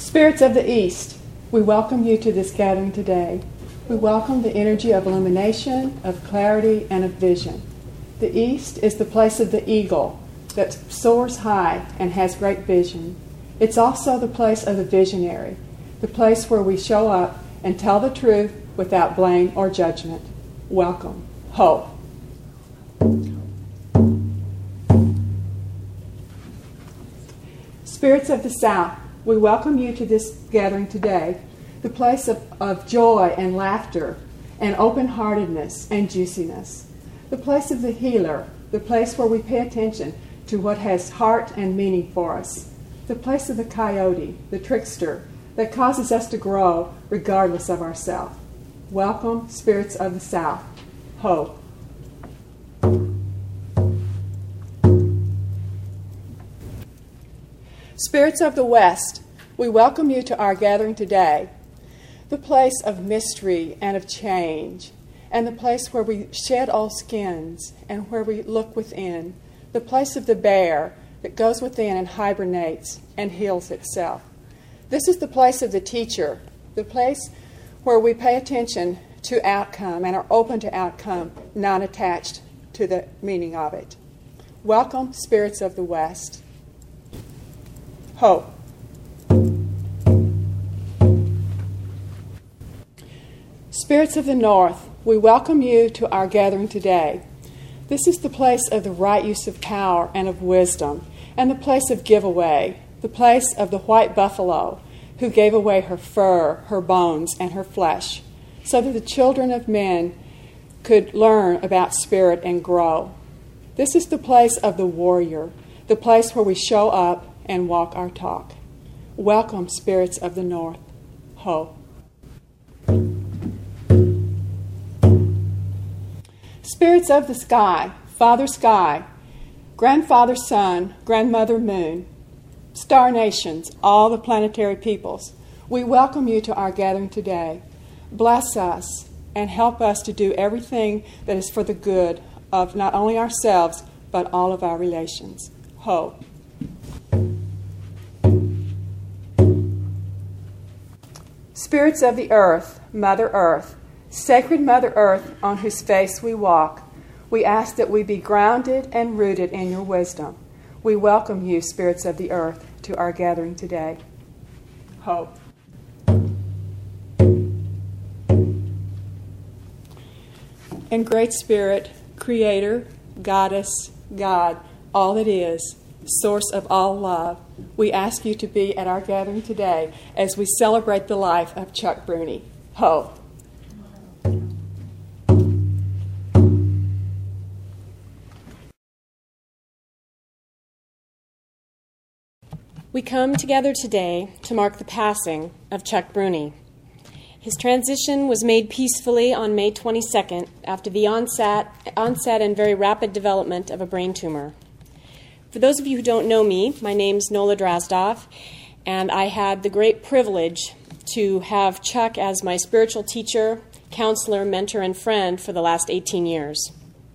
Spirits of the East, we welcome you to this gathering today. We welcome the energy of illumination, of clarity, and of vision. The East is the place of the eagle that soars high and has great vision. It's also the place of the visionary, the place where we show up and tell the truth without blame or judgment. Welcome. Hope. Spirits of the South, we welcome you to this gathering today, the place of joy and laughter and open-heartedness and juiciness, the place of the healer, the place where we pay attention to what has heart and meaning for us, the place of the coyote, the trickster, that causes us to grow regardless of ourselves. Welcome, Spirits of the South. Hope. Spirits of the West, we welcome you to our gathering today, the place of mystery and of change, and the place where we shed old skins and where we look within, the place of the bear that goes within and hibernates and heals itself. This is the place of the teacher, the place where we pay attention to outcome and are open to outcome, not attached to the meaning of it. Welcome, Spirits of the West. Hope. Spirits of the North, we welcome you to our gathering today. This is the place of the right use of power and of wisdom, and the place of giveaway, the place of the white buffalo who gave away her fur, her bones, and her flesh, so that the children of men could learn about spirit and grow. This is the place of the warrior, the place where we show up and walk our talk. Welcome, Spirits of the North. Ho. Spirits of the sky, Father Sky, Grandfather Sun, Grandmother Moon, Star Nations, all the planetary peoples, we welcome you to our gathering today. Bless us and help us to do everything that is for the good of not only ourselves, but all of our relations. Ho. Spirits of the earth, Mother Earth, sacred Mother Earth on whose face we walk, we ask that we be grounded and rooted in your wisdom. We welcome you, Spirits of the earth, to our gathering today. Hope. And Great Spirit, Creator, Goddess, God, all that is, source of all love, we ask you to be at our gathering today as we celebrate the life of Chuck Bruni. Ho. We come together today to mark the passing of Chuck Bruni. His transition was made peacefully on May 22nd after the onset and very rapid development of a brain tumor. For those of you who don't know me, my name's Nola Drazdov, and I had the great privilege to have Chuck as my spiritual teacher, counselor, mentor, and friend for the last 18 years.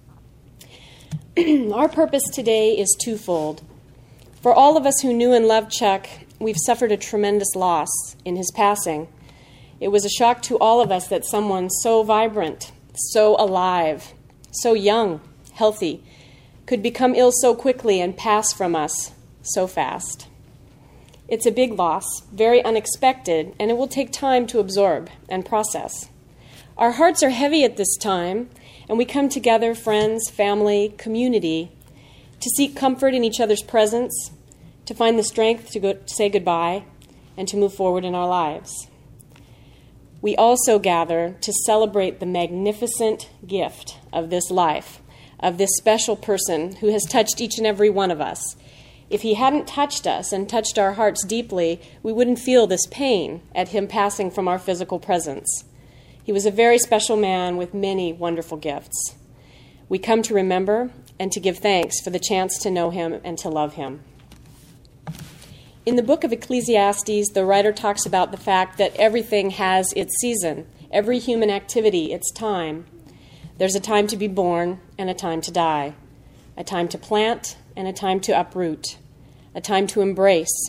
Our purpose today is twofold. For all of us who knew and loved Chuck, we've suffered a tremendous loss in his passing. It was a shock to all of us that someone so vibrant, so alive, so young, healthy, could become ill so quickly and pass from us so fast. It's a big loss, very unexpected, and it will take time to absorb and process. Our hearts are heavy at this time, and we come together, friends, family, community, to seek comfort in each other's presence, to find the strength to say goodbye, and to move forward in our lives. We also gather to celebrate the magnificent gift of this life, of this special person who has touched each and every one of us. If he hadn't touched us and touched our hearts deeply, we wouldn't feel this pain at him passing from our physical presence. He was a very special man with many wonderful gifts. We come to remember and to give thanks for the chance to know him and to love him. In the book of Ecclesiastes, the writer talks about the fact that everything has its season, every human activity its time. There's a time to be born and a time to die, a time to plant and a time to uproot, a time to embrace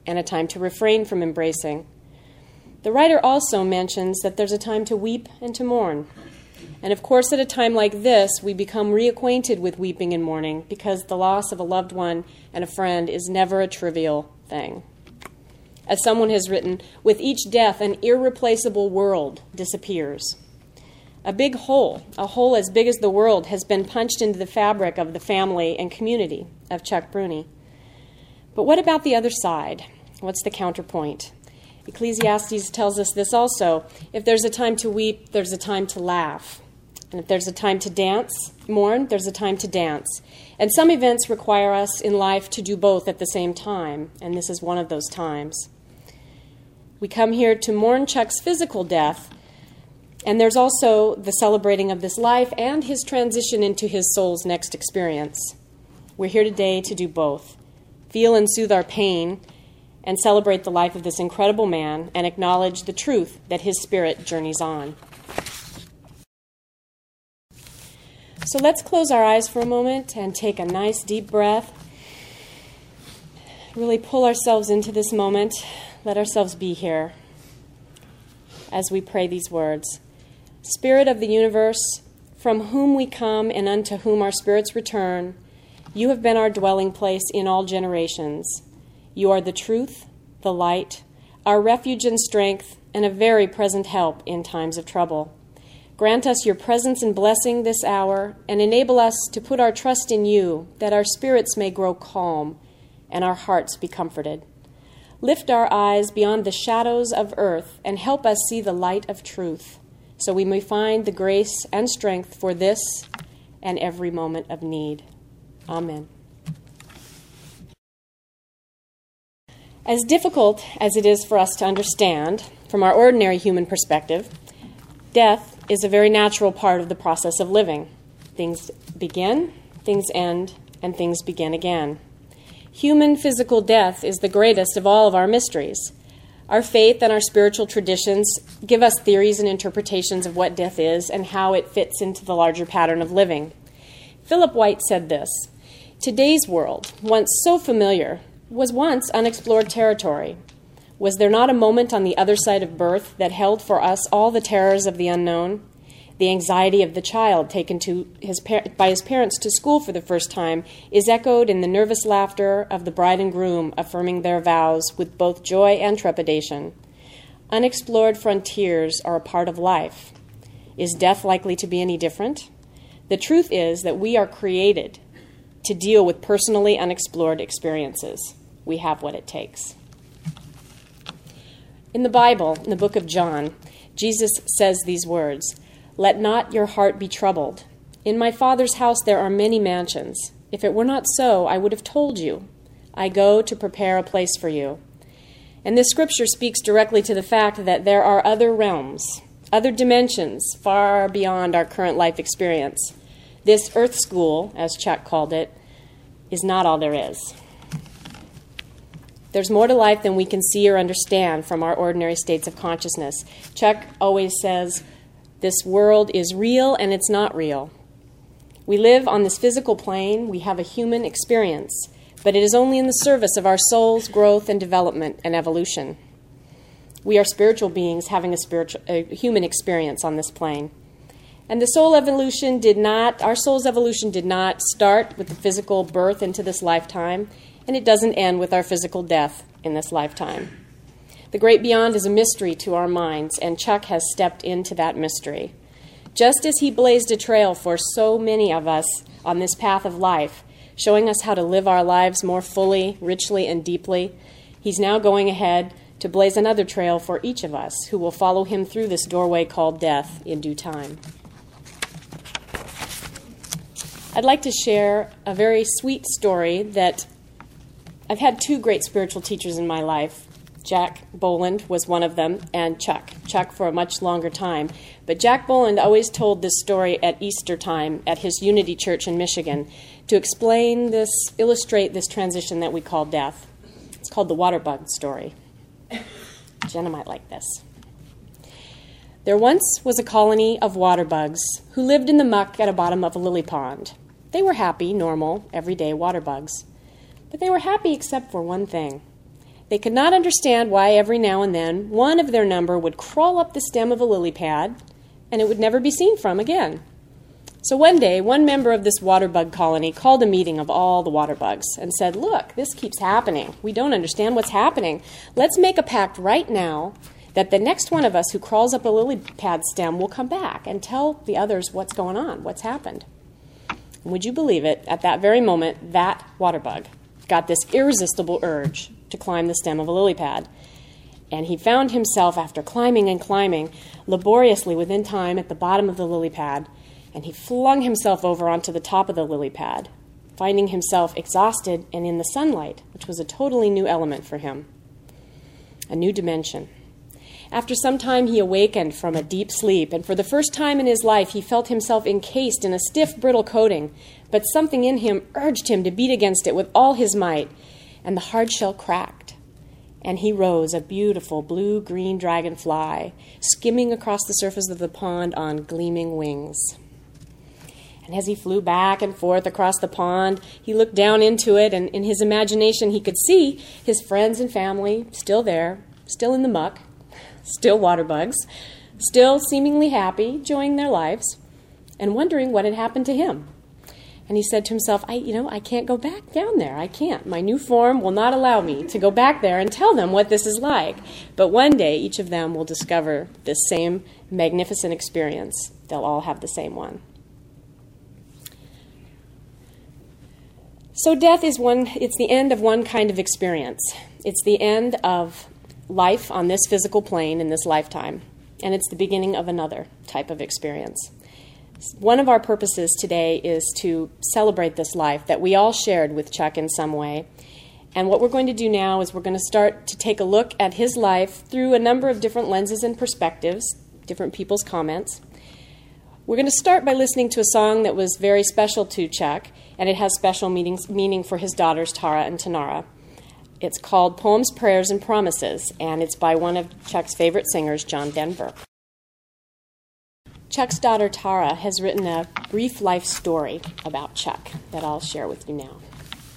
and a time to refrain from embracing. The writer also mentions that there's a time to weep and to mourn. And of course, at a time like this, we become reacquainted with weeping and mourning because the loss of a loved one and a friend is never a trivial thing. As someone has written, with each death, an irreplaceable world disappears. A big hole, a hole as big as the world, has been punched into the fabric of the family and community of Chuck Bruni. But what about the other side? What's the counterpoint? Ecclesiastes tells us this also. If there's a time to weep, there's a time to laugh. And if there's a time to mourn, there's a time to dance. And some events require us in life to do both at the same time, and this is one of those times. We come here to mourn Chuck's physical death, and there's also the celebrating of this life and his transition into his soul's next experience. We're here today to do both, feel and soothe our pain, and celebrate the life of this incredible man and acknowledge the truth that his spirit journeys on. So let's close our eyes for a moment and take a nice deep breath. Really pull ourselves into this moment. Let ourselves be here as we pray these words. Spirit of the universe, from whom we come and unto whom our spirits return, you have been our dwelling place in all generations. You are the truth, the light, our refuge and strength, and a very present help in times of trouble. Grant us your presence and blessing this hour, and enable us to put our trust in you, that our spirits may grow calm and our hearts be comforted. Lift our eyes beyond the shadows of earth and help us see the light of truth, so we may find the grace and strength for this and every moment of need. Amen. As difficult as it is for us to understand, from our ordinary human perspective, death is a very natural part of the process of living. Things begin, things end, and things begin again. Human physical death is the greatest of all of our mysteries. Our faith and our spiritual traditions give us theories and interpretations of what death is and how it fits into the larger pattern of living. Philip White said this, "Today's world, once so familiar, was once unexplored territory. Was there not a moment on the other side of birth that held for us all the terrors of the unknown? The anxiety of the child taken by his parents to school for the first time is echoed in the nervous laughter of the bride and groom affirming their vows with both joy and trepidation. Unexplored frontiers are a part of life. Is death likely to be any different? The truth is that we are created to deal with personally unexplored experiences. We have what it takes." In the Bible, in the book of John, Jesus says these words, "Let not your heart be troubled. In my Father's house there are many mansions. If it were not so, I would have told you. I go to prepare a place for you." And this scripture speaks directly to the fact that there are other realms, other dimensions far beyond our current life experience. This earth school, as Chuck called it, is not all there is. There's more to life than we can see or understand from our ordinary states of consciousness. Chuck always says, this world is real and it's not real. We live on this physical plane, we have a human experience, but it is only in the service of our soul's growth and development and evolution. We are spiritual beings having a human experience on this plane. And our soul's evolution did not start with the physical birth into this lifetime, and it doesn't end with our physical death in this lifetime. The great beyond is a mystery to our minds, and Chuck has stepped into that mystery. Just as he blazed a trail for so many of us on this path of life, showing us how to live our lives more fully, richly, and deeply, he's now going ahead to blaze another trail for each of us who will follow him through this doorway called death in due time. I'd like to share a very sweet story that I've had two great spiritual teachers in my life. Jack Boland was one of them, and Chuck for a much longer time. But Jack Boland always told this story at Easter time at his Unity Church in Michigan to illustrate this transition that we call death. It's called the water bug story. Jenna might like this. There once was a colony of water bugs who lived in the muck at the bottom of a lily pond. They were happy, normal, everyday water bugs. But they were happy except for one thing. They could not understand why every now and then one of their number would crawl up the stem of a lily pad and it would never be seen from again. So one day, one member of this water bug colony called a meeting of all the water bugs and said, "Look, this keeps happening. We don't understand what's happening. Let's make a pact right now that the next one of us who crawls up a lily pad stem will come back and tell the others what's going on, what's happened." And would you believe it, at that very moment, that water bug got this irresistible urge to climb the stem of a lily pad. And he found himself, after climbing and climbing, laboriously within time at the bottom of the lily pad, and he flung himself over onto the top of the lily pad, finding himself exhausted and in the sunlight, which was a totally new element for him, a new dimension. After some time, he awakened from a deep sleep, and for the first time in his life, he felt himself encased in a stiff, brittle coating, but something in him urged him to beat against it with all his might, and the hard shell cracked, and he rose, a beautiful blue-green dragonfly, skimming across the surface of the pond on gleaming wings. And as he flew back and forth across the pond, he looked down into it, and in his imagination he could see his friends and family still there, still in the muck, still water bugs, still seemingly happy, enjoying their lives, and wondering what had happened to him. And he said to himself, I can't go back down there. I can't. My new form will not allow me to go back there and tell them what this is like. But one day, each of them will discover this same magnificent experience. They'll all have the same one. So death is it's the end of one kind of experience. It's the end of life on this physical plane in this lifetime, and it's the beginning of another type of experience. One of our purposes today is to celebrate this life that we all shared with Chuck in some way. And what we're going to do now is we're going to start to take a look at his life through a number of different lenses and perspectives, different people's comments. We're going to start by listening to a song that was very special to Chuck, and it has special meaning for his daughters, Tara and Tanara. It's called Poems, Prayers, and Promises, and it's by one of Chuck's favorite singers, John Denver. Chuck's daughter, Tara, has written a brief life story about Chuck that I'll share with you now.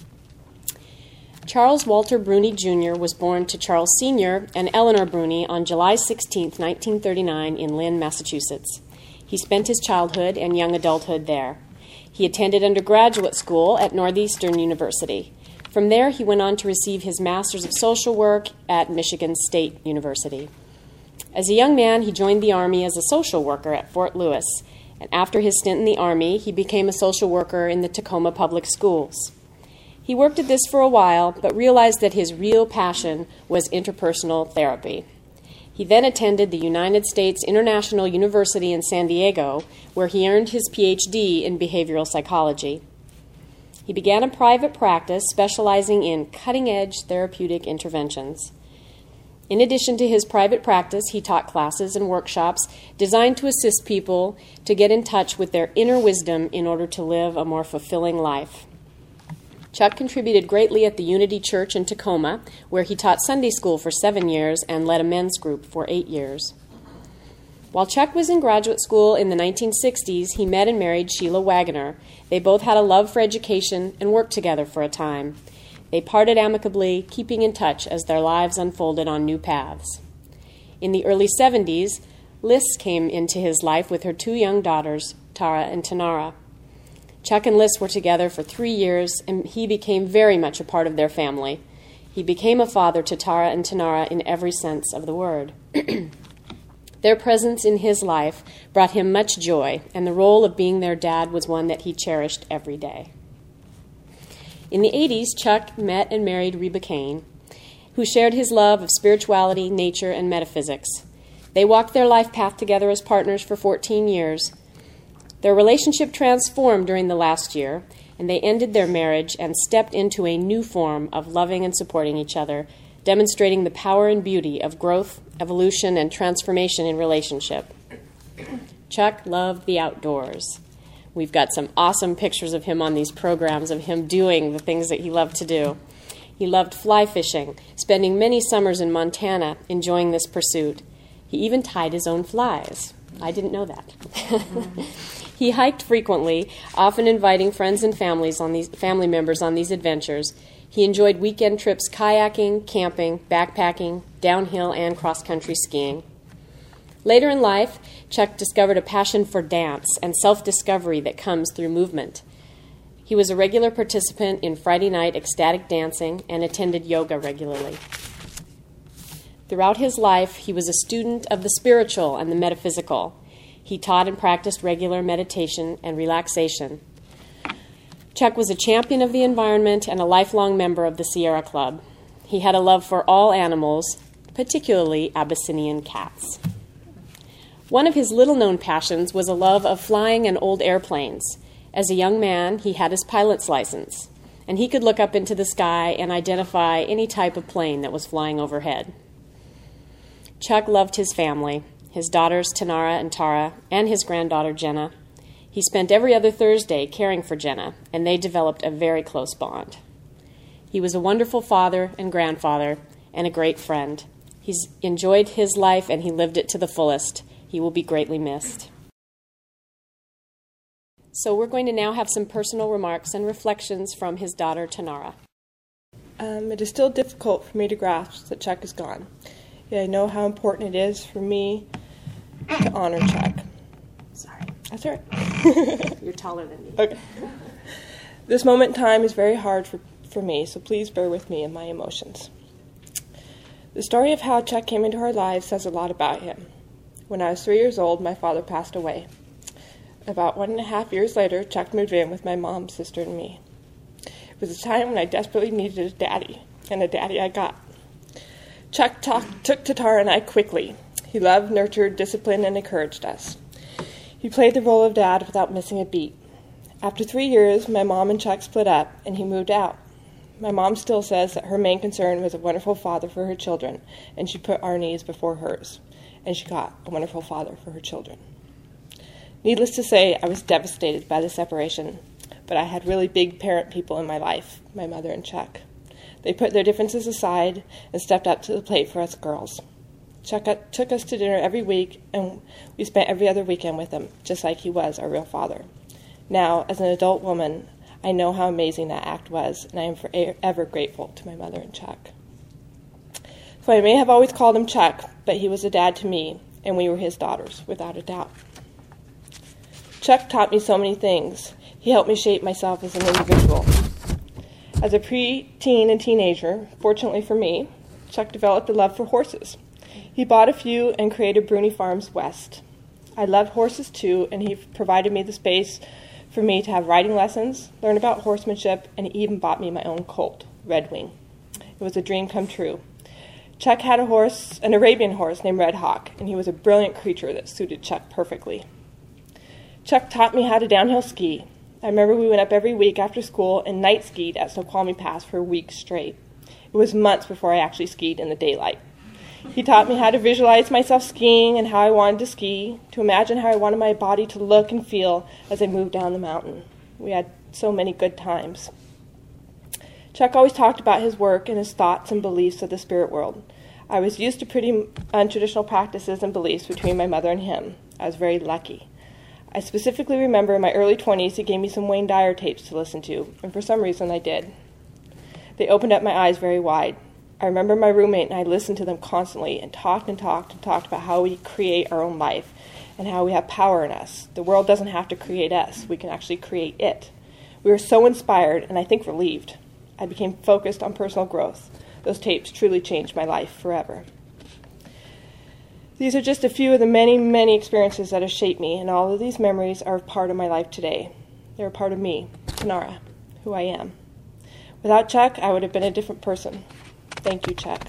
Charles Walter Bruni Jr. was born to Charles Sr. and Eleanor Bruni on July 16, 1939, in Lynn, Massachusetts. He spent his childhood and young adulthood there. He attended undergraduate school at Northeastern University. From there, he went on to receive his Master's of Social Work at Michigan State University. As a young man, he joined the Army as a social worker at Fort Lewis, and after his stint in the Army, he became a social worker in the Tacoma Public Schools. He worked at this for a while, but realized that his real passion was interpersonal therapy. He then attended the United States International University in San Diego, where he earned his Ph.D. in behavioral psychology. He began a private practice specializing in cutting-edge therapeutic interventions. In addition to his private practice, he taught classes and workshops designed to assist people to get in touch with their inner wisdom in order to live a more fulfilling life. Chuck contributed greatly at the Unity Church in Tacoma, where he taught Sunday school for 7 years and led a men's group for 8 years. While Chuck was in graduate school in the 1960s, he met and married Sheila Wagoner. They both had a love for education and worked together for a time. They parted amicably, keeping in touch as their lives unfolded on new paths. In the early 70s, Liz came into his life with her 2 young daughters, Tara and Tanara. Chuck and Liz were together for 3 years, and he became very much a part of their family. He became a father to Tara and Tanara in every sense of the word. Their presence in his life brought him much joy, and the role of being their dad was one that he cherished every day. In the 80s, Chuck met and married Reba Kane, who shared his love of spirituality, nature, and metaphysics. They walked their life path together as partners for 14 years. Their relationship transformed during the last year, and they ended their marriage and stepped into a new form of loving and supporting each other, demonstrating the power and beauty of growth, evolution, and transformation in relationship. Chuck loved the outdoors. We've got some awesome pictures of him on these programs, of him doing the things that he loved to do. He loved fly fishing, spending many summers in Montana enjoying this pursuit. He even tied his own flies. I didn't know that. He hiked frequently, often inviting friends and family members on these adventures. He enjoyed weekend trips kayaking, camping, backpacking, downhill, and cross-country skiing. Later in life, Chuck discovered a passion for dance and self-discovery that comes through movement. He was a regular participant in Friday night ecstatic dancing and attended yoga regularly. Throughout his life, he was a student of the spiritual and the metaphysical. He taught and practiced regular meditation and relaxation. Chuck was a champion of the environment and a lifelong member of the Sierra Club. He had a love for all animals, particularly Abyssinian cats. One of his little-known passions was a love of flying and old airplanes. As a young man, he had his pilot's license, and he could look up into the sky and identify any type of plane that was flying overhead. Chuck loved his family, his daughters Tanara and Tara, and his granddaughter Jenna. He spent every other Thursday caring for Jenna, and they developed a very close bond. He was a wonderful father and grandfather and a great friend. He's enjoyed his life, and he lived it to the fullest. He will be greatly missed. So we're going to now have some personal remarks and reflections from his daughter Tanara. It is still difficult for me to grasp that Chuck is gone. Yet I know how important it is for me to honor Chuck. Sorry. That's all right. You're taller than me. Okay. This moment in time is very hard for me, so please bear with me and my emotions. The story of how Chuck came into our lives says a lot about him. When I was 3 years old, my father passed away. About 1.5 years later, Chuck moved in with my mom, sister, and me. It was a time when I desperately needed a daddy, and a daddy I got. Chuck took to Tara and I quickly. He loved, nurtured, disciplined, and encouraged us. He played the role of dad without missing a beat. After 3 years, my mom and Chuck split up, and he moved out. My mom still says that her main concern was a wonderful father for her children, and she put our needs before hers, and she got a wonderful father for her children. Needless to say, I was devastated by the separation, but I had really big parent people in my life, my mother and Chuck. They put their differences aside and stepped up to the plate for us girls. Chuck took us to dinner every week, and we spent every other weekend with him, just like he was our real father. Now, as an adult woman, I know how amazing that act was, and I am forever grateful to my mother and Chuck. So I may have always called him Chuck, but he was a dad to me, and we were his daughters, without a doubt. Chuck taught me so many things. He helped me shape myself as an individual. As a preteen and teenager, fortunately for me, Chuck developed a love for horses. He bought a few and created Bruni Farms West. I loved horses too, and he provided me the space for me to have riding lessons, learn about horsemanship, and he even bought me my own colt, Red Wing. It was a dream come true. Chuck had a horse, an Arabian horse named Red Hawk, and he was a brilliant creature that suited Chuck perfectly. Chuck taught me how to downhill ski. I remember we went up every week after school and night skied at Snoqualmie Pass for weeks straight. It was months before I actually skied in the daylight. He taught me how to visualize myself skiing and how I wanted to ski, to imagine how I wanted my body to look and feel as I moved down the mountain. We had so many good times. Chuck always talked about his work and his thoughts and beliefs of the spirit world. I was used to pretty untraditional practices and beliefs between my mother and him. I was very lucky. I specifically remember in my early 20s he gave me some Wayne Dyer tapes to listen to, and for some reason I did. They opened up my eyes very wide. I remember my roommate and I listened to them constantly and talked about how we create our own life and how we have power in us. The world doesn't have to create us. We can actually create it. We were so inspired and I think relieved. I became focused on personal growth. Those tapes truly changed my life forever. These are just a few of the many, many experiences that have shaped me, and all of these memories are a part of my life today. They're a part of me, Tanara, who I am. Without Chuck, I would have been a different person. Thank you, Chuck.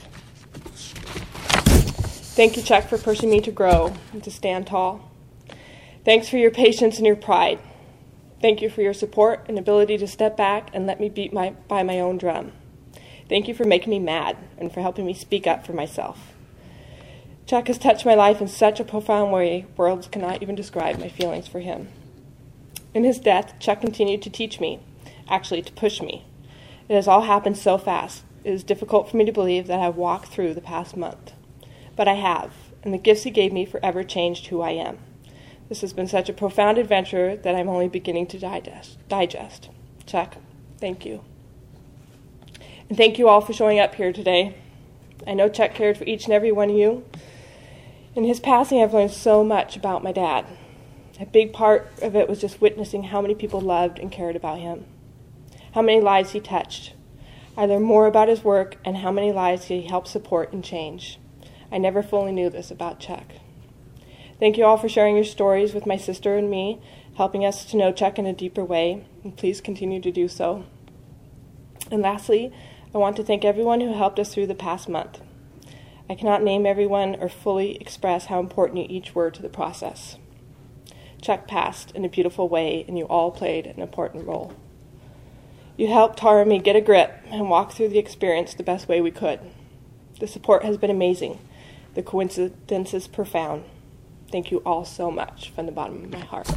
Thank you, Chuck, for pushing me to grow and to stand tall. Thanks for your patience and your pride. Thank you for your support and ability to step back and let me beat by my own drum. Thank you for making me mad and for helping me speak up for myself. Chuck has touched my life in such a profound way, words cannot even describe my feelings for him. In his death, Chuck continued to teach me, actually to push me. It has all happened so fast. It is difficult for me to believe that I have walked through the past month. But I have, and the gifts he gave me forever changed who I am. This has been such a profound adventure that I'm only beginning to digest. Chuck, thank you. And thank you all for showing up here today. I know Chuck cared for each and every one of you. In his passing, I've learned so much about my dad. A big part of it was just witnessing how many people loved and cared about him, how many lives he touched. I learned more about his work and how many lives he helped support and change. I never fully knew this about Chuck. Thank you all for sharing your stories with my sister and me, helping us to know Chuck in a deeper way, and please continue to do so. And lastly, I want to thank everyone who helped us through the past month. I cannot name everyone or fully express how important you each were to the process. Chuck passed in a beautiful way, and you all played an important role. You helped Tara and me get a grip and walk through the experience the best way we could. The support has been amazing. The coincidence is profound. Thank you all so much from the bottom of my heart.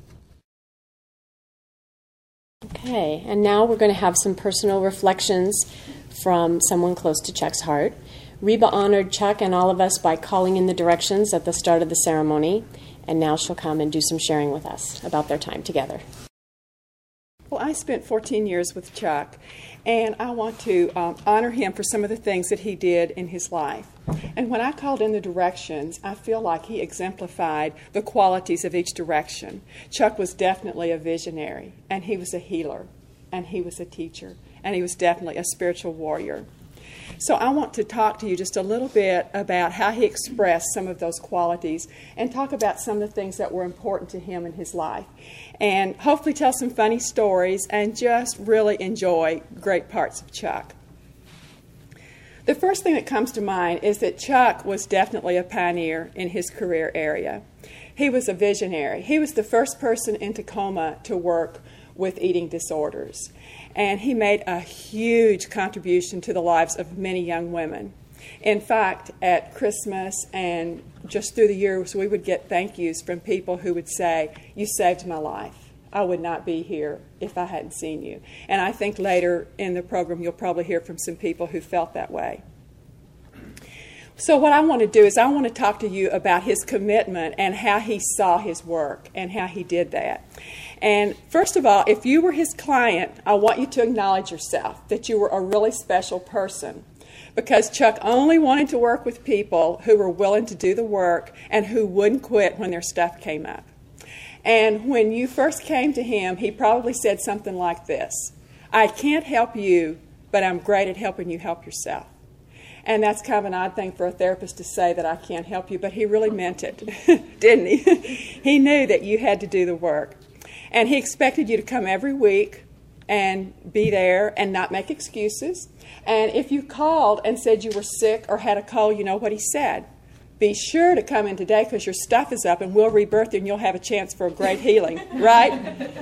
Okay, and now we're going to have some personal reflections from someone close to Chuck's heart. Reba honored Chuck and all of us by calling in the directions at the start of the ceremony, and now she'll come and do some sharing with us about their time together. Well, I spent 14 years with Chuck, and I want to honor him for some of the things that he did in his life. And when I called in the directions, I feel like he exemplified the qualities of each direction. Chuck was definitely a visionary, and he was a healer, and he was a teacher, and he was definitely a spiritual warrior. So I want to talk to you just a little bit about how he expressed some of those qualities and talk about some of the things that were important to him in his life. And hopefully tell some funny stories and just really enjoy great parts of Chuck. The first thing that comes to mind is that Chuck was definitely a pioneer in his career area. He was a visionary. He was the first person in Tacoma to work with eating disorders. And he made a huge contribution to the lives of many young women. In fact, at Christmas and just through the years, we would get thank yous from people who would say, "You saved my life. I would not be here if I hadn't seen you." And I think later in the program, you'll probably hear from some people who felt that way. So what I want to do is I want to talk to you about his commitment and how he saw his work and how he did that. And first of all, if you were his client, I want you to acknowledge yourself, that you were a really special person. Because Chuck only wanted to work with people who were willing to do the work and who wouldn't quit when their stuff came up. And when you first came to him, he probably said something like this: "I can't help you, but I'm great at helping you help yourself." And that's kind of an odd thing for a therapist to say, that I can't help you, but he really meant it, didn't he? He knew that you had to do the work. And he expected you to come every week and be there and not make excuses. And if you called and said you were sick or had a cold, you know what he said: "Be sure to come in today because your stuff is up and we'll rebirth you and you'll have a chance for a great healing," right?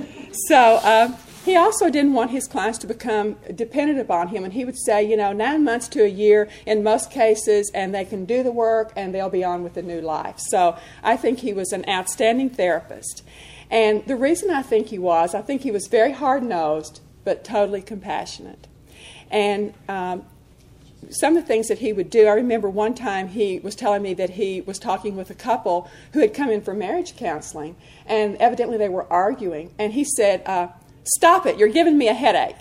So he also didn't want his clients to become dependent upon him. And he would say, 9 months to a year in most cases, and they can do the work and they'll be on with a new life. So I think he was an outstanding therapist. And the reason I think he was very hard-nosed, but totally compassionate. And some of the things that he would do, I remember one time he was telling me that he was talking with a couple who had come in for marriage counseling, and evidently they were arguing. And he said, "Stop it, you're giving me a headache."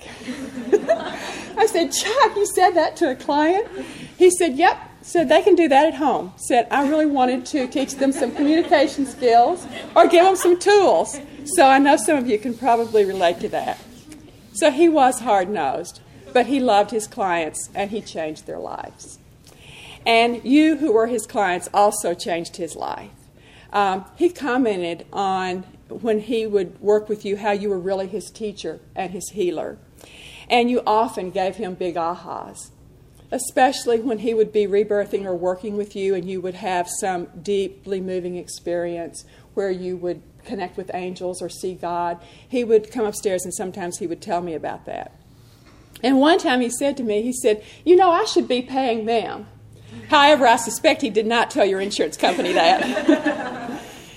I said, "Chuck, you said that to a client?" He said, "Yep." Said, "They can do that at home." Said, "I really wanted to teach them some communication skills or give them some tools." So I know some of you can probably relate to that. So he was hard-nosed, but he loved his clients and he changed their lives. And you who were his clients also changed his life. He commented on, when he would work with you, how you were really his teacher and his healer. And you often gave him big ahas, especially when he would be rebirthing or working with you and you would have some deeply moving experience where you would connect with angels or see God. He would come upstairs and sometimes he would tell me about that. And one time he said to me, he said, "I should be paying them." However, I suspect he did not tell your insurance company that.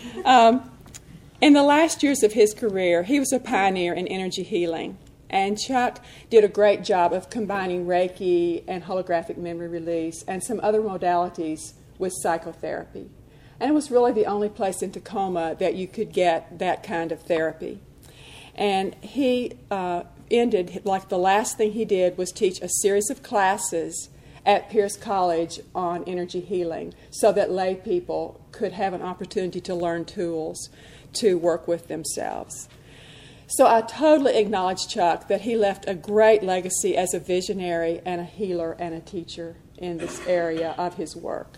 In the last years of his career, he was a pioneer in energy healing. And Chuck did a great job of combining Reiki and holographic memory release and some other modalities with psychotherapy. And it was really the only place in Tacoma that you could get that kind of therapy. And he ended, like the last thing he did was teach a series of classes at Pierce College on energy healing so that lay people could have an opportunity to learn tools to work with themselves. So I totally acknowledge Chuck that he left a great legacy as a visionary and a healer and a teacher in this area of his work.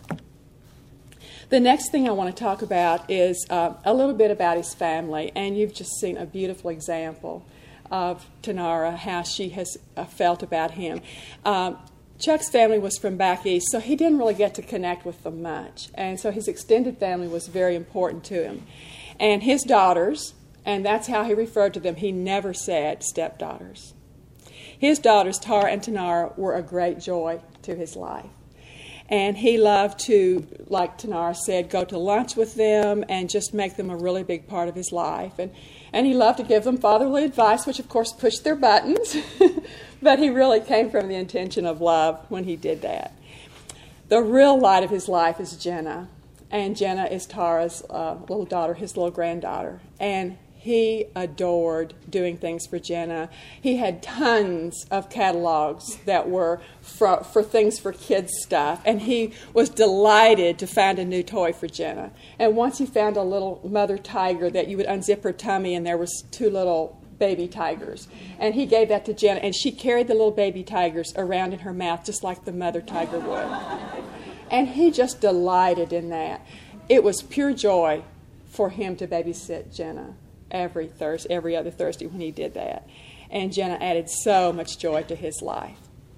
The next thing I want to talk about is a little bit about his family, and you've just seen a beautiful example of Tanara, how she has felt about him. Chuck's family was from back east, so he didn't really get to connect with them much, and so his extended family was very important to him. And his daughters, and that's how he referred to them, he never said stepdaughters. His daughters, Tara and Tanara, were a great joy to his life. And he loved to, like Tanara said, go to lunch with them and just make them a really big part of his life. And he loved to give them fatherly advice, which of course pushed their buttons, but he really came from the intention of love when he did that. The real light of his life is Jenna, and Jenna is Tara's little daughter, his little granddaughter. And he adored doing things for Jenna. He had tons of catalogs that were for things for kids stuff, and he was delighted to find a new toy for Jenna. And once he found a little mother tiger that you would unzip her tummy, and there was 2 little baby tigers. And he gave that to Jenna, and she carried the little baby tigers around in her mouth just like the mother tiger would. And he just delighted in that. It was pure joy for him to babysit Jenna every other Thursday when he did that. And Jenna added so much joy to his life.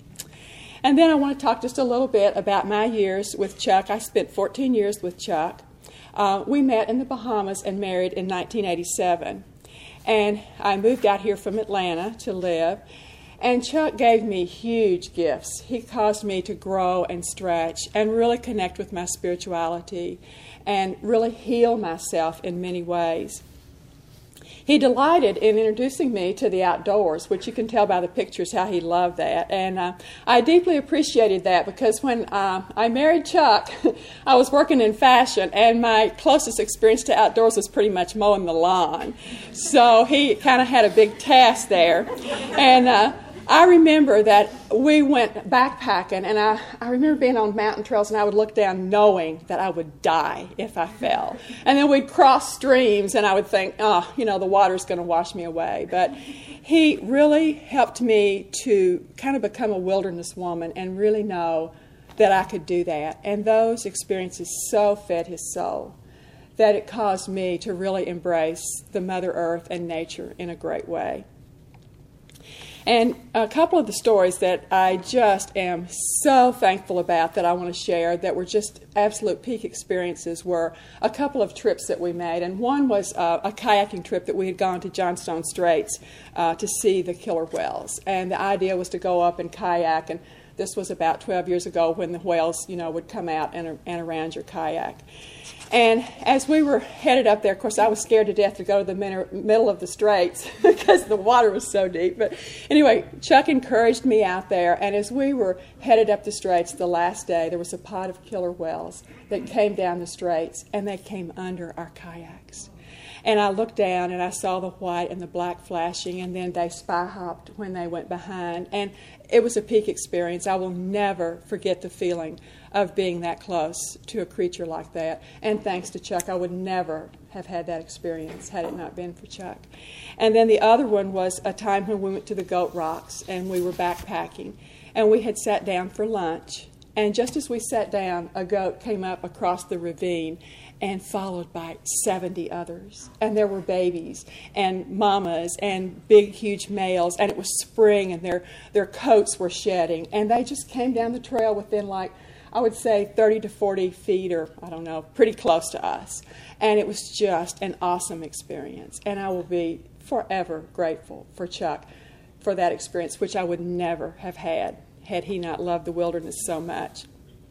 And then I want to talk just a little bit about my years with Chuck. I spent 14 years with Chuck. We met in the Bahamas and married in 1987. And I moved out here from Atlanta to live. And Chuck gave me huge gifts. He caused me to grow and stretch and really connect with my spirituality and really heal myself in many ways. He delighted in introducing me to the outdoors, which you can tell by the pictures how he loved that. And I deeply appreciated that because when I married Chuck, I was working in fashion, and my closest experience to outdoors was pretty much mowing the lawn. So he kind of had a big task there. And I remember that we went backpacking, and I remember being on mountain trails, and I would look down knowing that I would die if I fell. And then we'd cross streams, and I would think, the water's going to wash me away. But he really helped me to kind of become a wilderness woman and really know that I could do that. And those experiences so fed his soul that it caused me to really embrace the Mother Earth and nature in a great way. And a couple of the stories that I just am so thankful about that I want to share that were just absolute peak experiences were a couple of trips that we made. And one was a kayaking trip that we had gone to Johnstone Straits to see the killer whales. And the idea was to go up and kayak, and this was about 12 years ago when the whales, would come out and around your kayak. And as we were headed up there, of course, I was scared to death to go to the middle of the straits because the water was so deep. But anyway, Chuck encouraged me out there, and as we were headed up the straits the last day, there was a pod of killer whales that came down the straits, and they came under our kayaks. And I looked down, and I saw the white and the black flashing, and then they spy-hopped when they went behind. And it was a peak experience. I will never forget the feeling of being that close to a creature like that. And thanks to Chuck, I would never have had that experience had it not been for Chuck. And then the other one was a time when we went to the Goat Rocks, and we were backpacking. And we had sat down for lunch. And just as we sat down, a goat came up across the ravine and followed by 70 others. And there were babies and mamas and big, huge males. And it was spring, and their coats were shedding. And they just came down the trail within, I would say 30 to 40 feet, or I don't know, pretty close to us. And it was just an awesome experience. And I will be forever grateful for Chuck for that experience, which I would never have had he not loved the wilderness so much.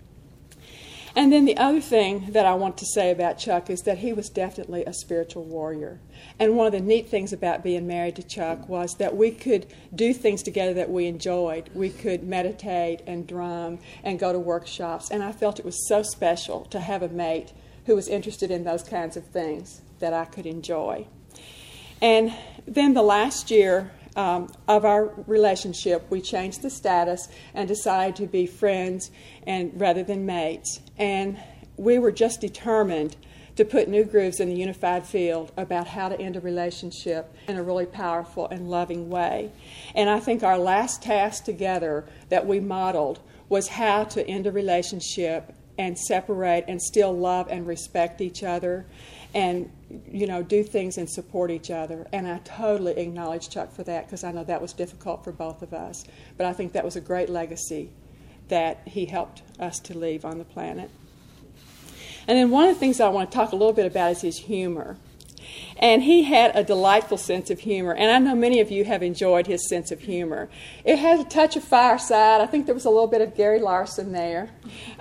And then the other thing that I want to say about Chuck is that he was definitely a spiritual warrior. And one of the neat things about being married to Chuck was that we could do things together that we enjoyed. We could meditate and drum and go to workshops. And I felt it was so special to have a mate who was interested in those kinds of things that I could enjoy. And then the last year of our relationship, we changed the status and decided to be friends and rather than mates. And we were just determined to put new grooves in the unified field about how to end a relationship in a really powerful and loving way. And I think our last task together that we modeled was how to end a relationship and separate and still love and respect each other and, do things and support each other. And I totally acknowledge Chuck for that because I know that was difficult for both of us. But I think that was a great legacy that he helped us to leave on the planet. And then one of the things I want to talk a little bit about is his humor. And he had a delightful sense of humor, and I know many of you have enjoyed his sense of humor. It had a touch of Fireside. I think there was a little bit of Gary Larson there.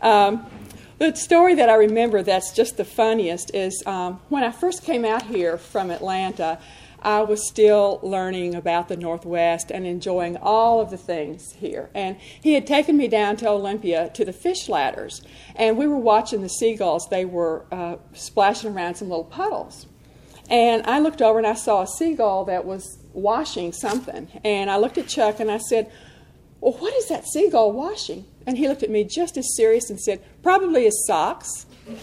The story that I remember that's just the funniest is when I first came out here from Atlanta, I was still learning about the Northwest and enjoying all of the things here. And he had taken me down to Olympia to the fish ladders, and we were watching the seagulls. They were splashing around some little puddles. And I looked over and I saw a seagull that was washing something. And I looked at Chuck and I said, "Well, what is that seagull washing?" And he looked at me just as serious and said, "Probably his socks."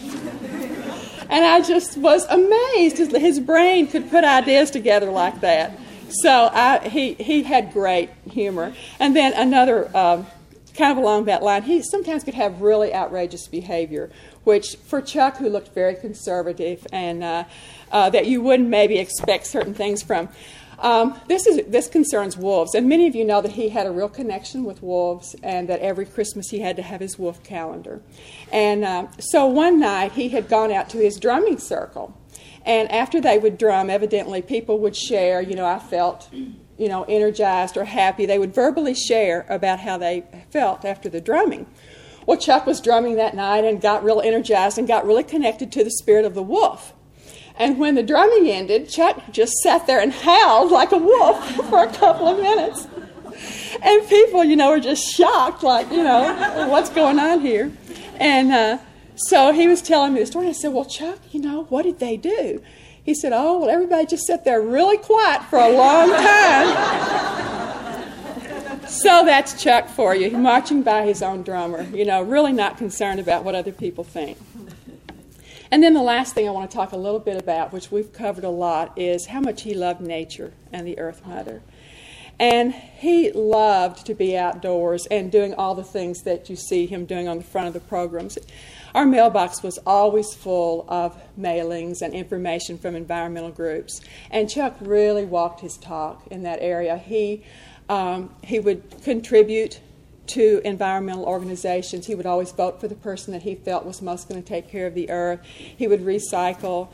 And I just was amazed that his brain could put ideas together like that. So he had great humor. And then another, kind of along that line, he sometimes could have really outrageous behavior, which for Chuck, who looked very conservative and that you wouldn't maybe expect certain things from. This concerns wolves, and many of you know that he had a real connection with wolves, and that every Christmas he had to have his wolf calendar. And so one night he had gone out to his drumming circle, and after they would drum, evidently people would share. I felt, energized or happy. They would verbally share about how they felt after the drumming. Well, Chuck was drumming that night and got real energized and got really connected to the spirit of the wolf. And when the drumming ended, Chuck just sat there and howled like a wolf for a couple of minutes. And people, were just shocked, like, what's going on here? And so he was telling me the story. And I said, "Well, Chuck, what did they do?" He said, "Oh, well, everybody just sat there really quiet for a long time." So that's Chuck for you, marching by his own drummer, really not concerned about what other people think. And then the last thing I want to talk a little bit about, which we've covered a lot, is how much he loved nature and the Earth Mother. And he loved to be outdoors and doing all the things that you see him doing on the front of the programs. Our mailbox was always full of mailings and information from environmental groups. And Chuck really walked his talk in that area. He would contribute to environmental organizations. He would always vote for the person that he felt was most going to take care of the earth. He would recycle.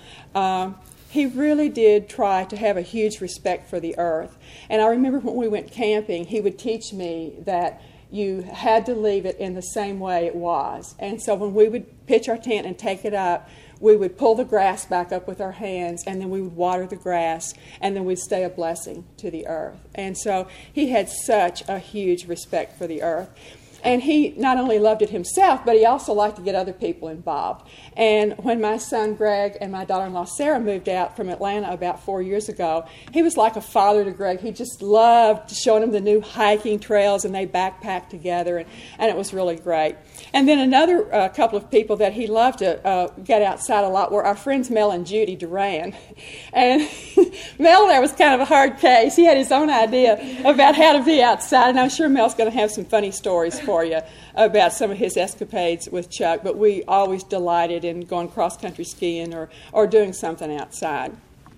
He really did try to have a huge respect for the earth. And I remember when we went camping, he would teach me that you had to leave it in the same way it was. And so when we would pitch our tent and take it up, we would pull the grass back up with our hands, and then we would water the grass, and then we'd stay a blessing to the earth. And so he had such a huge respect for the earth. And he not only loved it himself, but he also liked to get other people involved. And when my son Greg and my daughter-in-law Sarah moved out from Atlanta about 4 years ago, he was like a father to Greg. He just loved showing him the new hiking trails, and they backpacked together, and it was really great. And then another couple of people that he loved to get outside a lot were our friends Mel and Judy Duran. And Mel there was kind of a hard case. He had his own idea about how to be outside, and I'm sure Mel's going to have some funny stories for you about some of his escapades with Chuck, but we always delighted in going cross-country skiing or doing something outside.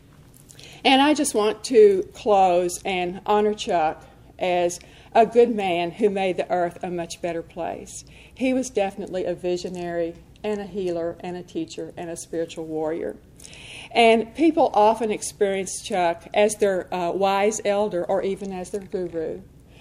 And I just want to close and honor Chuck as a good man who made the earth a much better place. He was definitely a visionary and a healer and a teacher and a spiritual warrior. And people often experience Chuck as their wise elder or even as their guru.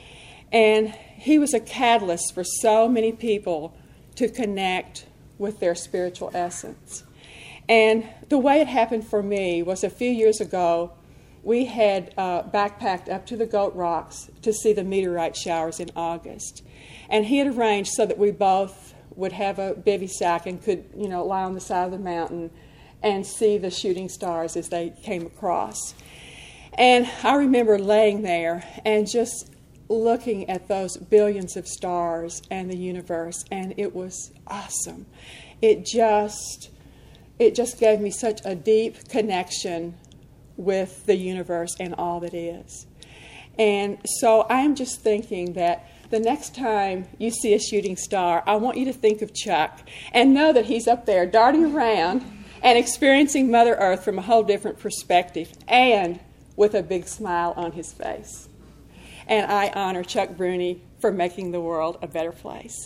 And he was a catalyst for so many people to connect with their spiritual essence. And the way it happened for me was a few years ago, we had backpacked up to the Goat Rocks to see the meteorite showers in August. And he had arranged so that we both would have a bivy sack and could, lie on the side of the mountain and see the shooting stars as they came across. And I remember laying there and just looking at those billions of stars and the universe, and it was awesome. It just gave me such a deep connection with the universe and all that is. And so I'm just thinking that the next time you see a shooting star, I want you to think of Chuck and know that he's up there darting around and experiencing Mother Earth from a whole different perspective and with a big smile on his face. And I honor Chuck Bruni for making the world a better place.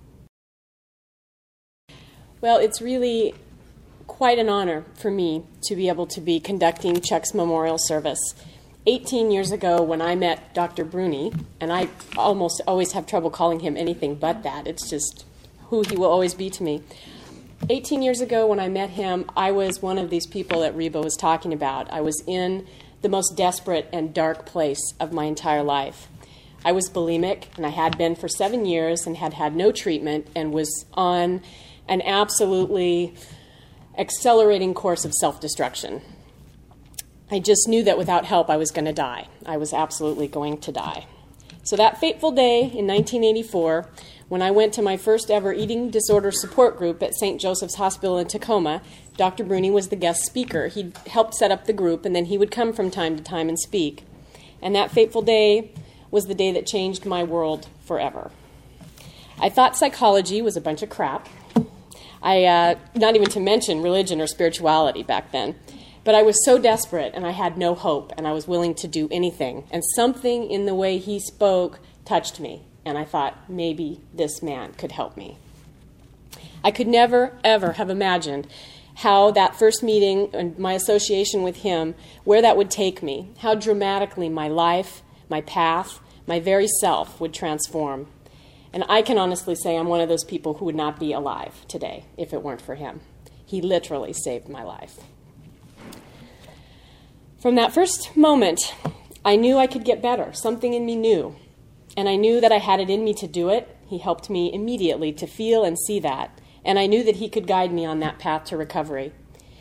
Well, it's really quite an honor for me to be able to be conducting Chuck's memorial service. 18 years ago when I met Dr. Bruni, and I almost always have trouble calling him anything but that, it's just who he will always be to me. 18 years ago when I met him, I was one of these people that Reba was talking about. I was in the most desperate and dark place of my entire life. I was bulimic, and I had been for 7 years and had had no treatment and was on an absolutely accelerating course of self-destruction. I just knew that without help I was going to die. I was absolutely going to die. So that fateful day in 1984, when I went to my first ever eating disorder support group at St. Joseph's Hospital in Tacoma, Dr. Bruni was the guest speaker. He helped set up the group, and then he would come from time to time and speak. And that fateful day was the day that changed my world forever. I thought psychology was a bunch of crap. Not even to mention religion or spirituality back then. But I was so desperate, and I had no hope, and I was willing to do anything. And something in the way he spoke touched me, and I thought, maybe this man could help me. I could never, ever have imagined how that first meeting and my association with him, where that would take me, how dramatically my life, my path, my very self would transform. And I can honestly say I'm one of those people who would not be alive today if it weren't for him. He literally saved my life. From that first moment, I knew I could get better. Something in me knew. And I knew that I had it in me to do it. He helped me immediately to feel and see that. And I knew that he could guide me on that path to recovery.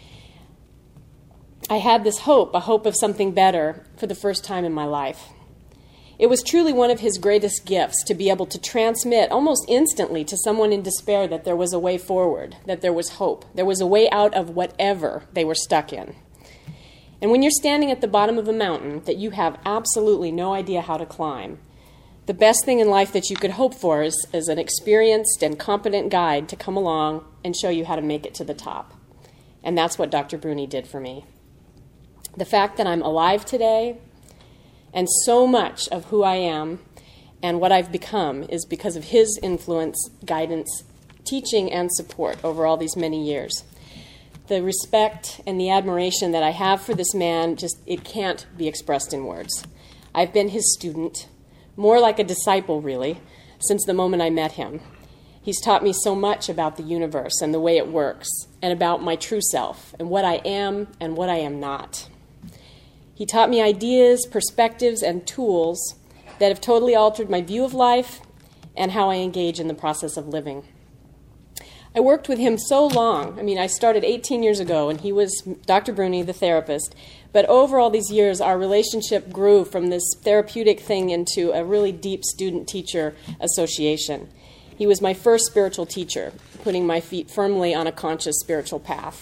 I had this hope, a hope of something better for the first time in my life. It was truly one of his greatest gifts to be able to transmit almost instantly to someone in despair that there was a way forward, that there was hope, there was a way out of whatever they were stuck in. And when you're standing at the bottom of a mountain that you have absolutely no idea how to climb, the best thing in life that you could hope for is an experienced and competent guide to come along and show you how to make it to the top. And that's what Dr. Bruni did for me. The fact that I'm alive today and so much of who I am and what I've become is because of his influence, guidance, teaching, and support over all these many years. The respect and the admiration that I have for this man, it can't be expressed in words. I've been his student, more like a disciple, really, since the moment I met him. He's taught me so much about the universe and the way it works, and about my true self, and what I am and what I am not. He taught me ideas, perspectives, and tools that have totally altered my view of life and how I engage in the process of living. I worked with him so long. I started 18 years ago, and he was Dr. Bruni, the therapist. But over all these years, our relationship grew from this therapeutic thing into a really deep student-teacher association. He was my first spiritual teacher, putting my feet firmly on a conscious spiritual path.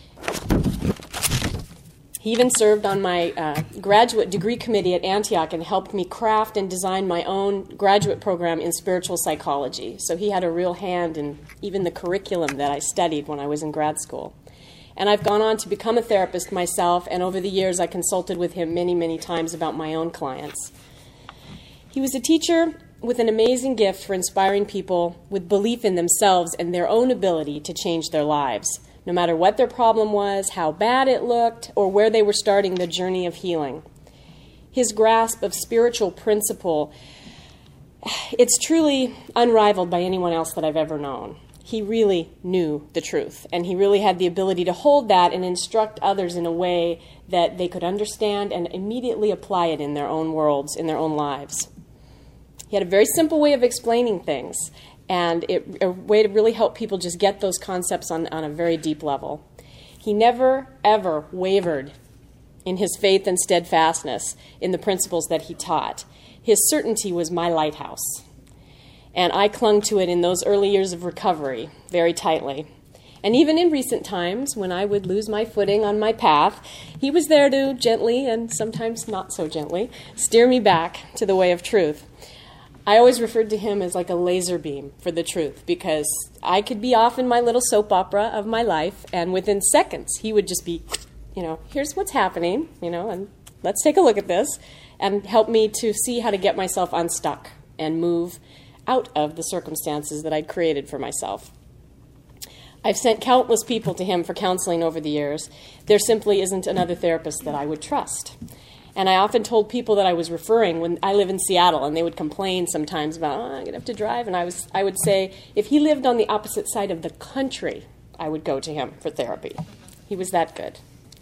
He even served on my graduate degree committee at Antioch and helped me craft and design my own graduate program in spiritual psychology. So he had a real hand in even the curriculum that I studied when I was in grad school. And I've gone on to become a therapist myself, and over the years I consulted with him many, many times about my own clients. He was a teacher with an amazing gift for inspiring people with belief in themselves and their own ability to change their lives, no matter what their problem was, how bad it looked, or where they were starting the journey of healing. His grasp of spiritual principle, it's truly unrivaled by anyone else that I've ever known. He really knew the truth, and he really had the ability to hold that and instruct others in a way that they could understand and immediately apply it in their own worlds, in their own lives. He had a very simple way of explaining things, and a way to really help people just get those concepts on a very deep level. He never, ever wavered in his faith and steadfastness in the principles that he taught. His certainty was my lighthouse, and I clung to it in those early years of recovery very tightly. And even in recent times, when I would lose my footing on my path, he was there to gently, and sometimes not so gently, steer me back to the way of truth. I always referred to him as like a laser beam for the truth, because I could be off in my little soap opera of my life, and within seconds, he would just be, here's what's happening, and let's take a look at this, and help me to see how to get myself unstuck and move out of the circumstances that I'd created for myself. I've sent countless people to him for counseling over the years. There simply isn't another therapist that I would trust. And I often told people that I was referring when I live in Seattle, and they would complain sometimes about, I'm going to have to drive. And I would say, if he lived on the opposite side of the country, I would go to him for therapy. He was that good.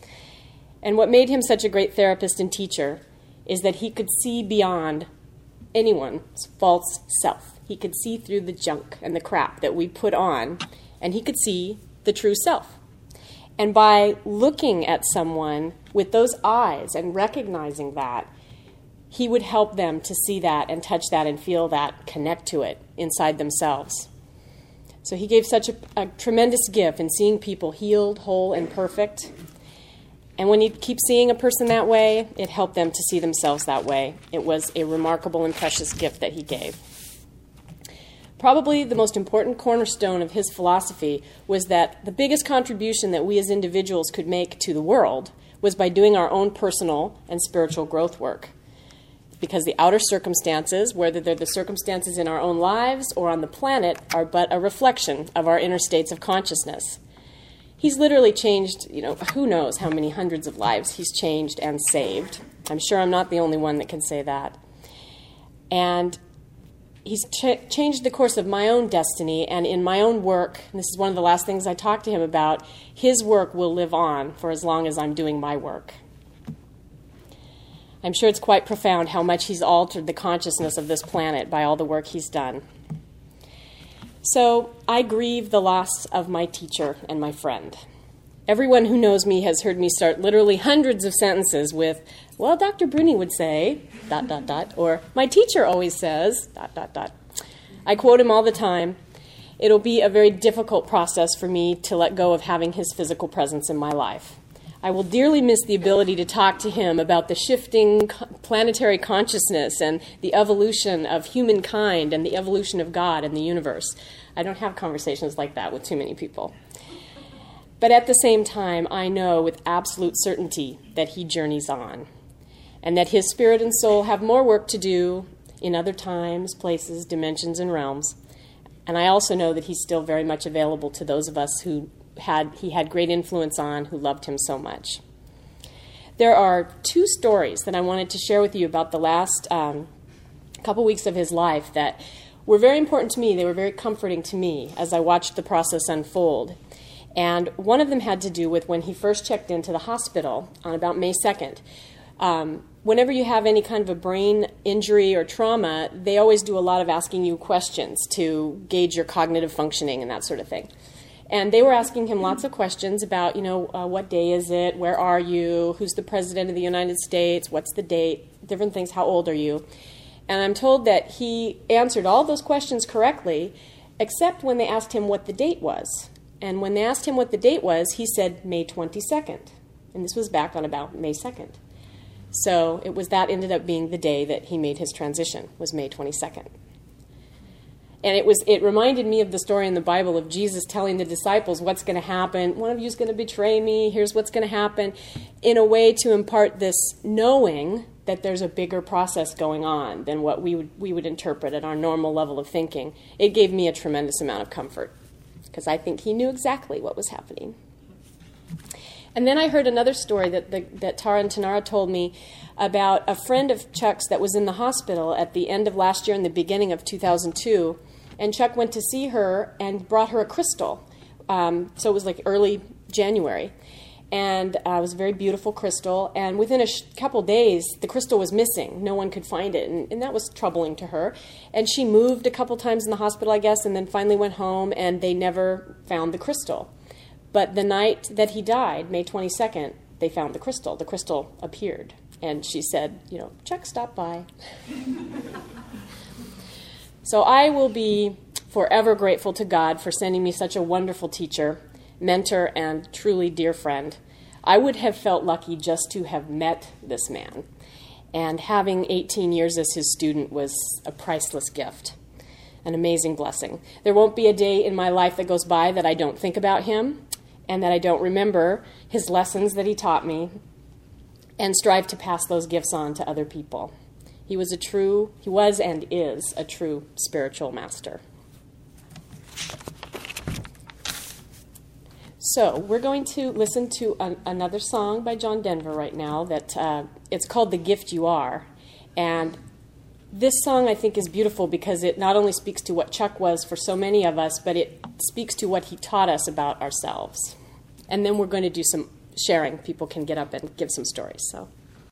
And what made him such a great therapist and teacher is that he could see beyond anyone's false self. He could see through the junk and the crap that we put on, and he could see the true self. And by looking at someone with those eyes and recognizing that, he would help them to see that and touch that and feel that, connect to it inside themselves. So he gave such a tremendous gift in seeing people healed, whole, and perfect. And when you keep seeing a person that way, it helped them to see themselves that way. It was a remarkable and precious gift that he gave. Probably the most important cornerstone of his philosophy was that the biggest contribution that we as individuals could make to the world was by doing our own personal and spiritual growth work. Because the outer circumstances, whether they're the circumstances in our own lives or on the planet, are but a reflection of our inner states of consciousness. He's literally changed, who knows how many hundreds of lives he's changed and saved. I'm sure I'm not the only one that can say that. And he's changed the course of my own destiny, and in my own work, and this is one of the last things I talked to him about, his work will live on for as long as I'm doing my work. I'm sure it's quite profound how much he's altered the consciousness of this planet by all the work he's done. So I grieve the loss of my teacher and my friend. Everyone who knows me has heard me start literally hundreds of sentences with, well, Dr. Bruni would say, ... or my teacher always says, ... I quote him all the time. It'll be a very difficult process for me to let go of having his physical presence in my life. I will dearly miss the ability to talk to him about the shifting planetary consciousness and the evolution of humankind and the evolution of God and the universe. I don't have conversations like that with too many people. But at the same time, I know with absolute certainty that he journeys on, and that his spirit and soul have more work to do in other times, places, dimensions, and realms. And I also know that he's still very much available to those of us who he had great influence on, who loved him so much. There are two stories that I wanted to share with you about the last couple weeks of his life that were very important to me. They were very comforting to me as I watched the process unfold. And one of them had to do with when he first checked into the hospital on about May 2nd. Whenever you have any kind of a brain injury or trauma, they always do a lot of asking you questions to gauge your cognitive functioning and that sort of thing. And they were asking him lots of questions about, what day is it? Where are you? Who's the president of the United States? What's the date? Different things. How old are you? And I'm told that he answered all those questions correctly, except when they asked him what the date was. And when they asked him what the date was, he said May 22nd. And this was back on about May 2nd. So that ended up being the day that he made his transition, was May 22nd. And it reminded me of the story in the Bible of Jesus telling the disciples what's going to happen. One of you is going to betray me. Here's what's going to happen. In a way to impart this knowing that there's a bigger process going on than what we would interpret at our normal level of thinking. It gave me a tremendous amount of comfort because I think he knew exactly what was happening. And then I heard another story that Tara and Tanara told me about a friend of Chuck's that was in the hospital at the end of last year and the beginning of 2002. And Chuck went to see her and brought her a crystal. So it was like early January. And it was a very beautiful crystal. And within a couple days, the crystal was missing. No one could find it. And that was troubling to her. And she moved a couple times in the hospital, I guess, and then finally went home, and they never found the crystal. But the night that he died, May 22nd, they found the crystal. The crystal appeared, and she said, Chuck, stop by. So I will be forever grateful to God for sending me such a wonderful teacher, mentor, and truly dear friend. I would have felt lucky just to have met this man, and having 18 years as his student was a priceless gift, an amazing blessing. There won't be a day in my life that goes by that I don't think about him and that I don't remember his lessons that he taught me and strive to pass those gifts on to other people. He was and is a true spiritual master. So we're going to listen to another song by John Denver right now that it's called The Gift You Are. And this song, I think, is beautiful because it not only speaks to what Chuck was for so many of us, but it speaks to what he taught us about ourselves. And then we're going to do some sharing. People can get up and give some stories. So,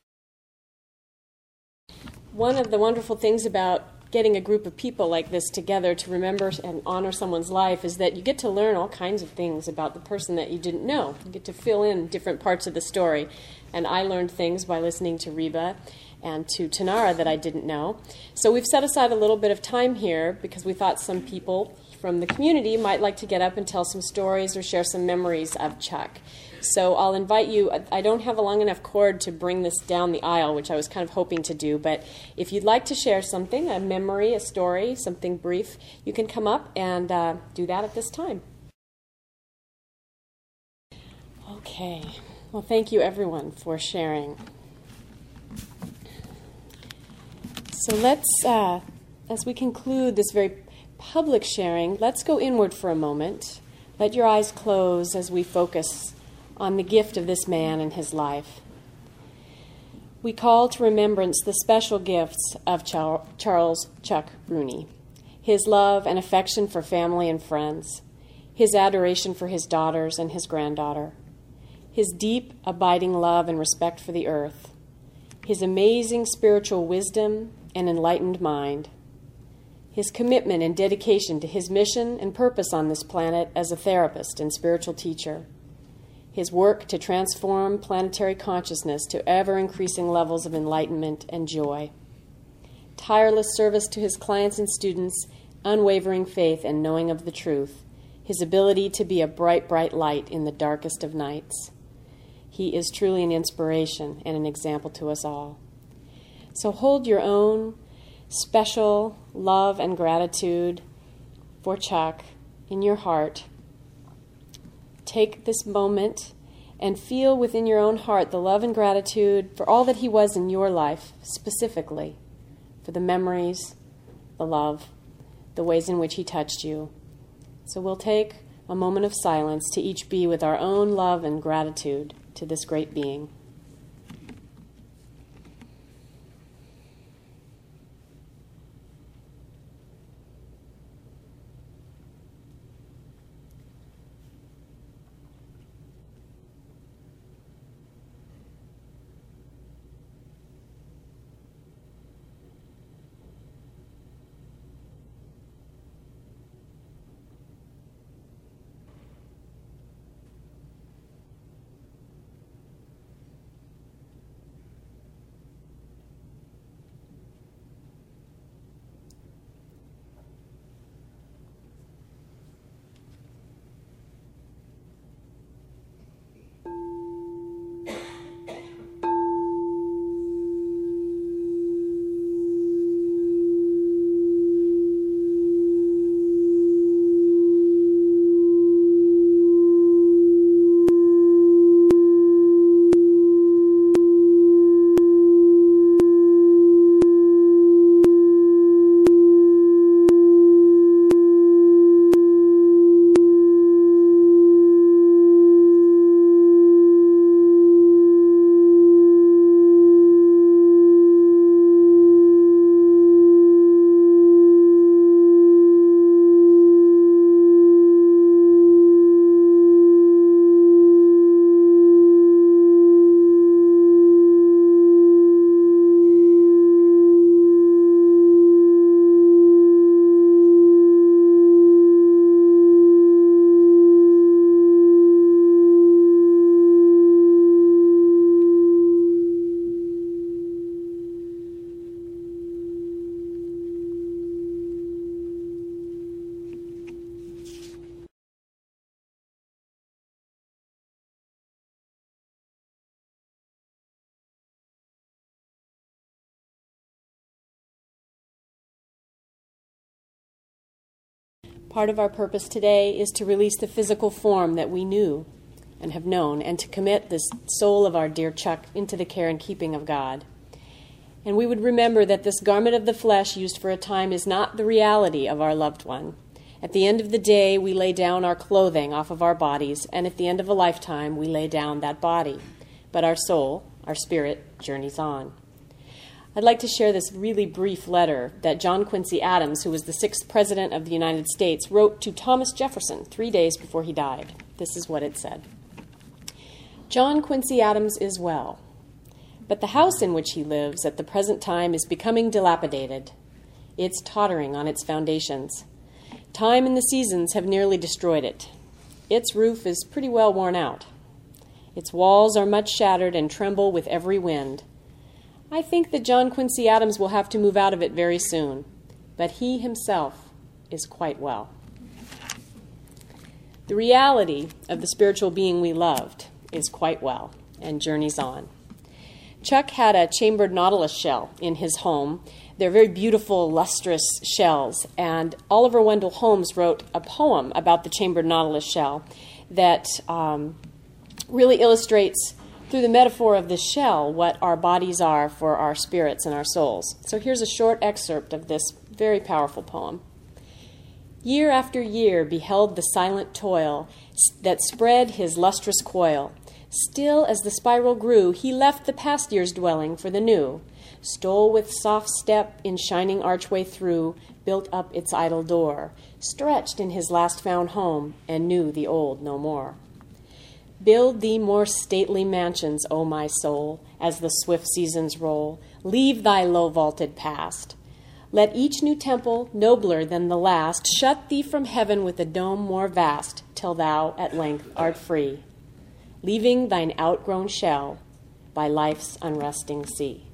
one of the wonderful things about getting a group of people like this together to remember and honor someone's life is that you get to learn all kinds of things about the person that you didn't know. You get to fill in different parts of the story. And I learned things by listening to Reba and to Tanara that I didn't know. So we've set aside a little bit of time here because we thought some people from the community might like to get up and tell some stories or share some memories of Chuck. So I'll invite you. I don't have a long enough cord to bring this down the aisle, which I was kind of hoping to do, but if you'd like to share something, a memory, a story, something brief, you can come up and do that at this time. Okay. Well, thank you, everyone, for sharing. So let's, as we conclude this very public sharing, let's go inward for a moment. Let your eyes close as we focus on the gift of this man and his life. We call to remembrance the special gifts of Charles Chuck Rooney, his love and affection for family and friends, his adoration for his daughters and his granddaughter, his deep, abiding love and respect for the earth, his amazing spiritual wisdom and enlightened mind, his commitment and dedication to his mission and purpose on this planet as a therapist and spiritual teacher, his work to transform planetary consciousness to ever-increasing levels of enlightenment and joy, tireless service to his clients and students, unwavering faith and knowing of the truth, his ability to be a bright, bright light in the darkest of nights. He is truly an inspiration and an example to us all. So hold your own special love and gratitude for Chuck in your heart. Take this moment and feel within your own heart the love and gratitude for all that he was in your life, specifically, for the memories, the love, the ways in which he touched you. So we'll take a moment of silence to each be with our own love and gratitude to this great being. Part of our purpose today is to release the physical form that we knew and have known, and to commit this soul of our dear Chuck into the care and keeping of God. And we would remember that this garment of the flesh used for a time is not the reality of our loved one. At the end of the day, we lay down our clothing off of our bodies, and at the end of a lifetime, we lay down that body. But our soul, our spirit, journeys on. I'd like to share this really brief letter that John Quincy Adams, who was the 6th President of the United States, wrote to Thomas Jefferson 3 days before he died. This is what it said. John Quincy Adams is well, but the house in which he lives at the present time is becoming dilapidated. It's tottering on its foundations. Time and the seasons have nearly destroyed it. Its roof is pretty well worn out. Its walls are much shattered and tremble with every wind. I think that John Quincy Adams will have to move out of it very soon, but he himself is quite well. The reality of the spiritual being we loved is quite well and journeys on. Chuck had a chambered nautilus shell in his home. They're very beautiful, lustrous shells, and Oliver Wendell Holmes wrote a poem about the chambered nautilus shell that really illustrates through the metaphor of the shell what our bodies are for our spirits and our souls. So here's a short excerpt of this very powerful poem. Year after year beheld the silent toil that spread his lustrous coil. Still as the spiral grew, he left the past year's dwelling for the new, stole with soft step in shining archway through, built up its idle door, stretched in his last found home, and knew the old no more. Build thee more stately mansions, O my soul, as the swift seasons roll. Leave thy low-vaulted past. Let each new temple, nobler than the last, shut thee from heaven with a dome more vast, till thou at length art free, leaving thine outgrown shell by life's unresting sea.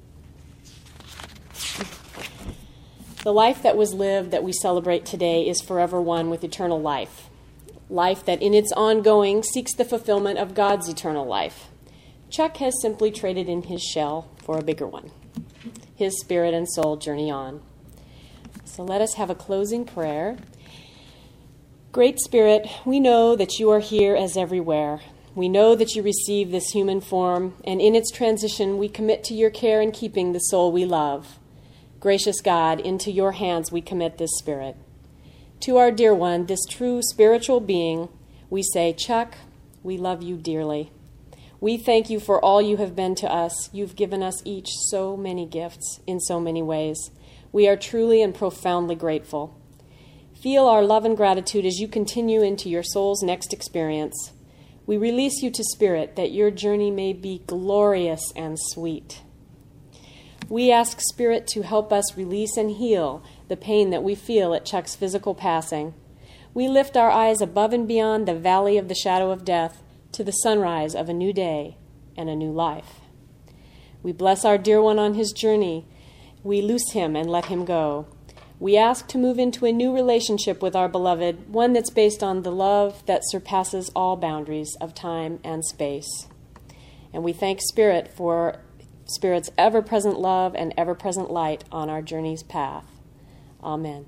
The life that was lived that we celebrate today is forever one with eternal life. Life that in its ongoing seeks the fulfillment of God's eternal life. Chuck has simply traded in his shell for a bigger one. His spirit and soul journey on. So let us have a closing prayer. Great Spirit, we know that you are here as everywhere. We know that you receive this human form, and in its transition we commit to your care and keeping the soul we love. Gracious God, into your hands we commit this spirit. To our dear one, this true spiritual being, we say, Chuck, we love you dearly. We thank you for all you have been to us. You've given us each so many gifts in so many ways. We are truly and profoundly grateful. Feel our love and gratitude as you continue into your soul's next experience. We release you to Spirit that your journey may be glorious and sweet. We ask Spirit to help us release and heal the pain that we feel at Chuck's physical passing. We lift our eyes above and beyond the valley of the shadow of death to the sunrise of a new day and a new life. We bless our dear one on his journey. We loose him and let him go. We ask to move into a new relationship with our beloved, one that's based on the love that surpasses all boundaries of time and space. And we thank Spirit for Spirit's ever-present love and ever-present light on our journey's path. Amen.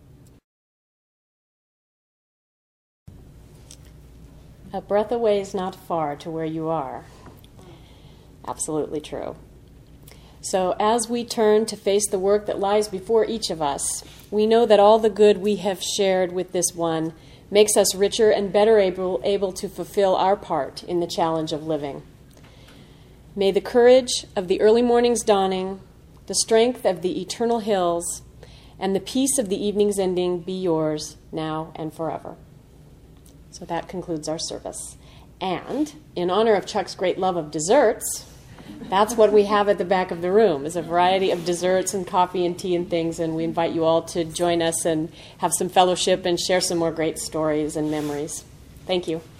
A breath away is not far to where you are. Absolutely true. So as we turn to face the work that lies before each of us, we know that all the good we have shared with this one makes us richer and better able to fulfill our part in the challenge of living. May the courage of the early morning's dawning, the strength of the eternal hills, and the peace of the evening's ending be yours now and forever. So that concludes our service. And in honor of Chuck's great love of desserts, that's what we have at the back of the room, is a variety of desserts and coffee and tea and things, and we invite you all to join us and have some fellowship and share some more great stories and memories. Thank you.